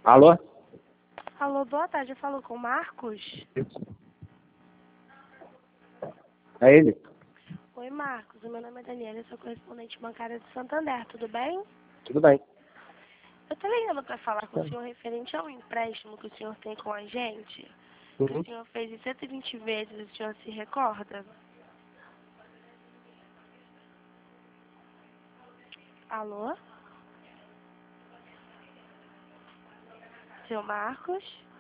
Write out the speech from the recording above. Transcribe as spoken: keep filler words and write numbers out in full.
Alô? Alô, boa tarde, eu falo com o Marcos. É ele? Oi, Marcos, o meu nome é Daniela, eu sou correspondente bancária de Santander, tudo bem? Tudo bem. Eu tô ligando para falar com o senhor referente ao empréstimo que o senhor tem com a gente, que Uhum. o senhor fez em cento e vinte vezes, o senhor se recorda? Alô? Seu Marcos?